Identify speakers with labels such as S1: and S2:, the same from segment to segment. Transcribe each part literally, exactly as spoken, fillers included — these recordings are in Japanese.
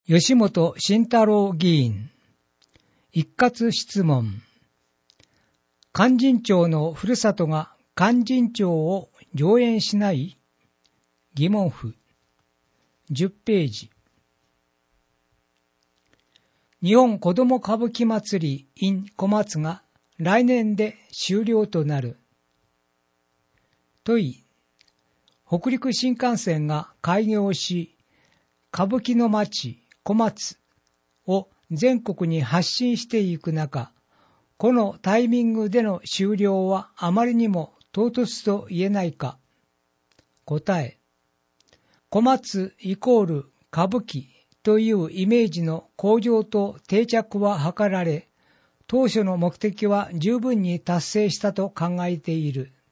S1: 吉本慎太郎議員、一括質問。勧進帳のふるさとが勧進帳を上演しない？疑問符。じゅっページ。日本子ども歌舞伎祭り in 小松が来年で終了となる。問い、北陸新幹線が開業し、歌舞伎の町小松を全国に発信していく中、このタイミングでの終了はあまりにも唐突と言えないか。答え、小松イコール歌舞伎というイメージの向上と定着は図られ、当初の目的は十分に達成したと考えている。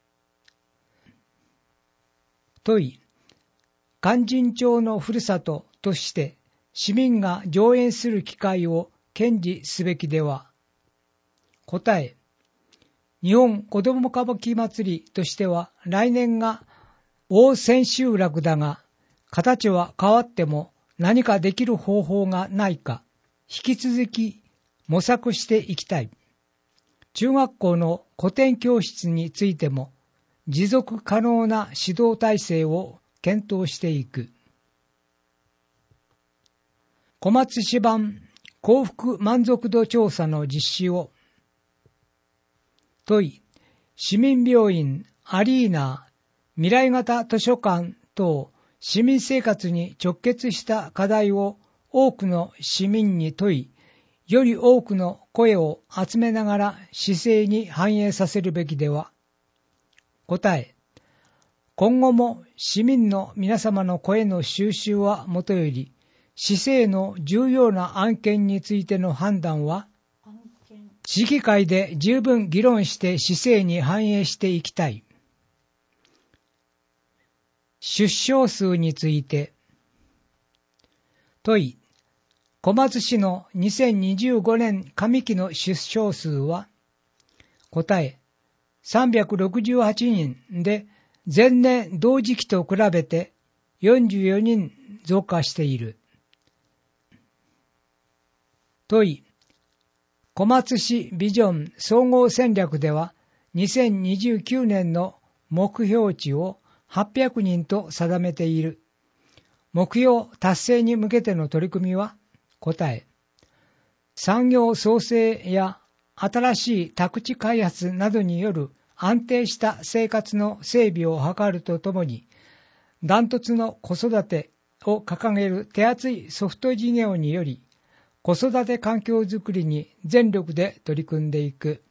S1: 問い、勧進帳のふるさととして市民が上演する機会を堅持すべきでは。答え、日本子ども歌舞伎祭りとしては来年が大千秋楽だが、形は変わっても何かできる方法がないか、引き続き模索していきたい。中学校の古典教室についても持続可能な指導体制を検討していく。小松市版幸福満足度調査の実施を。問い、市民病院、アリーナ、未来型図書館等市民生活に直結した課題を多くの市民に問い、より多くの声を集めながら市政に反映させるべきでは。答え、今後も市民の皆様の声の収集はもとより、市政の重要な案件についての判断は、市議会で十分議論して市政に反映していきたい。出生数について。問い、小松市のにせんにじゅうごねん上期の出生数は。答え、さんびゃくろくじゅうはちにんで前年同時期と比べてよんじゅうよにん増加している。問い、小松市ビジョン総合戦略ではにせんにじゅうきゅうねんの目標値をはっぴゃくにんと定めている。目標達成に向けての取り組みは。答え、産業創生や新しい宅地開発などによる安定した生活の整備を図るとともに、ダントツの子育てを掲げる手厚いソフト事業により、子育て環境づくりに全力で取り組んでいく。